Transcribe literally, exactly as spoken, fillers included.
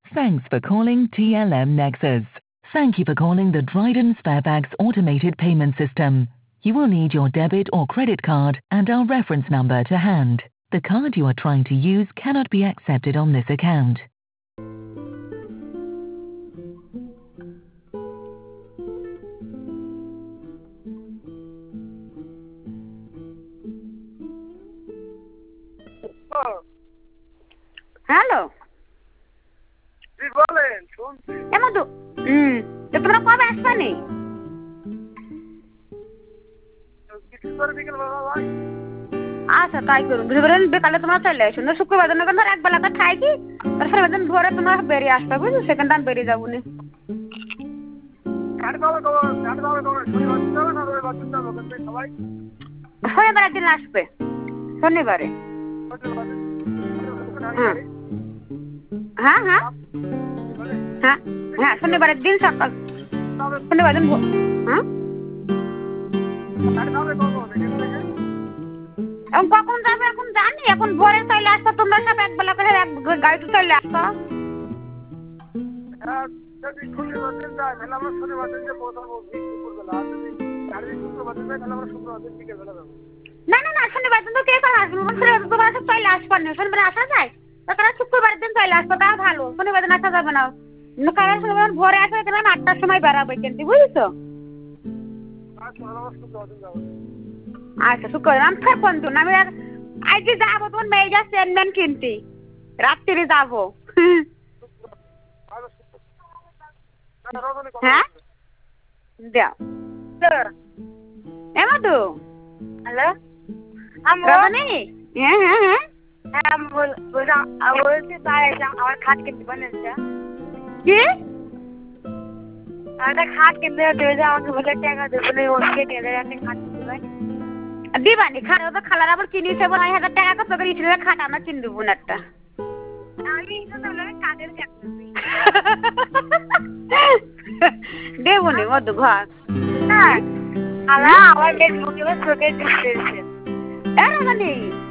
Thanks for calling T L M Nexus. Thank you for calling the Dryden Sparebags automated payment system. You will need your debit or credit card and our reference number to hand. The card you are trying to use cannot be accepted on this account. Hello জি বলেন শুনছি এমন তো হুম তো তোমরা কবে আসবে নি কিছু করে বিকেল বেলা ভাই আচ্ছা তাই করুন বুঝবেন বিকালে তোমরা চলে আসো না শুক্রবার দিন ধর এক বেলা খাইছি তারপরে দিন ভোরে তোমরা বেরিয়ে আসবে বুঝছো সেখান থেকে বেরিয়ে যাবো না কাট দাও দাও কাট দাও দাও শনিবার যাবে না রবিবার দিন যাবে ওখান থেকে সবাই শনিবার দিন আসবে শনিবারে হ্যাঁ হ্যাঁ হ্যাঁ হ্যাঁ শনিবারের দিন সকাল শনিবার দিন হ্যাঁ এখন কখন যাবে এখন জানি এখন ভোরে চলে আসতো তোমরা সব এক বেলা করে এক গাড়িতে চলে আসতো যদি শনিবার দিন যায় তাহলে আমরা শনিবার দিন যে পৌঁছাবো দুপুরবেলা আর যদি গাড়ি শুক্রবার দিন যায় তাহলে আমরা শুক্রবার দিন বিকেল বেলা যাবো না না না শনিবার দিন তো কে করে আসবে শনিবার তোমরা সব চলে আসবে না শনিবার আসা যায় তাছাড়া শুক্রবার দিন চলে আসবে তা ভালো শনিবার দিন আসা যাবে না কারণ শনিবার ভোরে আসবে তাহলে আটটার সময় বেরাবে কিন্তু বুঝছো আচ্ছা শুক্রবার আমি ফোন দিন আমি আর আজকে যাবো তোমার মেয়েটা চেনমেন কিনতে রাত্রি যাবো হ্যাঁ দাও এমন তো হ্যালো রজনী হ্যাঁ হ্যাঁ হ্যাঁ হ্যাঁ বলছি আমার খাট কিনতে বানিয়েছে কি একটা খাট কিনতে দেবে আমাকে বলে টাকা দেবে ও কেটে দেবে একটা খাট কিনতে পারি দিবানি খাট তো খালার আবার কিনিছে বলে নয় হাজার টাকা কত করে ইসলে খাট আমরা কিন দেবো না একটা আমি কাদের দেবো নি মধু ঘর হ্যাঁ খালা আমার মেয়ের মুখে চোখে দিচ্ছে এ রজনী